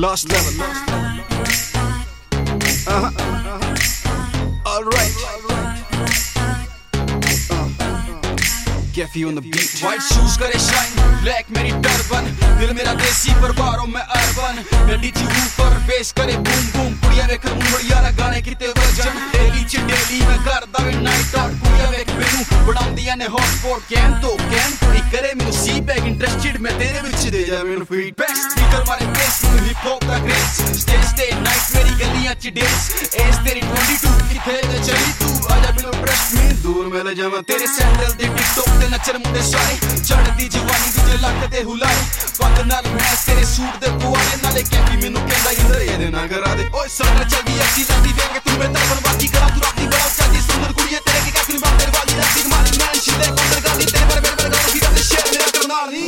Lost level. All right. Cafe on the beat. White shoes करे shine, black मेरी turban, दिल मेरा देसी पर बारों में urban, मैं DJ ऊपर bass करे boom boom, कुड़िया वेख मुड़िया ना गाने किते वजन, daily च daily मैं करदा वे night out, कुड़िया वेख मैनू बढ़ाउंदियां ने hotspot, कैन कुड़ी करे मैनू see back interested, मैं तेरे विच दे जा मैनू feedback, speaker मारे bass मैनू hip hop दा grace, stay night मेरी गलियां च days, age तेरी 22 किथे ते चली तू, आजा बिलो trust me, दूर मैं ले जावां तेरे सैंडल दे TikTok ते नचर मुंडे सारे, चढ़दी जवानी दी लक ते हुलाए, पग नाल मैं तेरे सूट दे पुआले नाले कैफी मैनू कहंदा इंदर ये ना करा दे, ओए साडा चलदी अच्छी लगदी वे कि तू मैं तरफ बाकी करा तू राती बड़ा चलदी सुंदर कुड़िए तेरे की कैफी बात तेरे वाली राती मारी मैं शिदे कंदर गाली तेरे पर मेरे गाली भी करते शेयर मेरा करना नहीं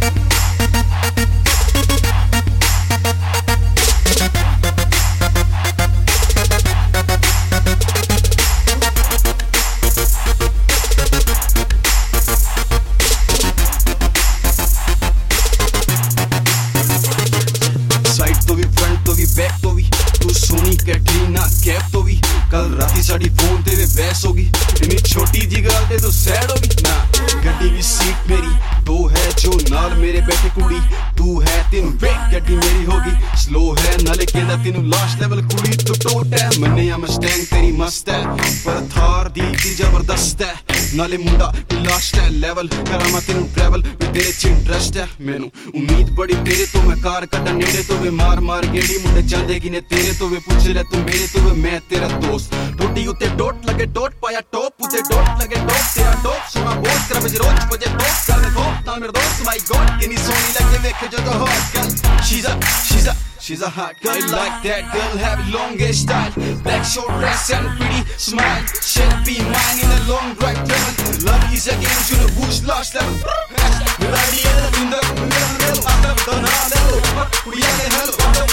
बैक तो भी तू सोनी कैटरीना कैप तो भी कल राती साड़ी फोन ते वे बहस होगी इतनी छोटी जी गल ते तू सैड होगी ना गड्डी भी सीट मेरी तो है जो नाल मेरे बैठे कुड़ी तू है तेनू वेट गड्डी मेरी होगी स्लो है नाले कहंदा तेनू लास्ट लेवल कुड़ी तू टोट है मन्ने आ मस्टैंग तेरी मस्त है पर थार दी जबरदस्त है नाले मुंडा लास्ट है लेवल करा मैं तेनू ट्रैवल मैं तेरे च इंटरेस्ट है मैनू उम्मीद बड़ी तेरे तो मैं कार कड्डा नेड़े तो वे मार गेड़ी मुंडे चलदे कि ने तेरे तो वे पूछ ले तू मेरे तो वे मैं तेरा दोस्त टोटी उते डोट लगे डोट पाया टॉप उते डोट लगे डोप तेरा डोप सुना बोल कर बजे रोज बजे टॉप कर दे टॉप ना मेरे दोस्त माय गॉड कितनी सोनी लगे देख जो तो hot girl She's a hot girl, I like that girl, have long hair style, black short dress and pretty smile. She'll be mine in a long drive travel. Love is a game, you know who's lost level. With idea in the middle, after the level, we are in hell.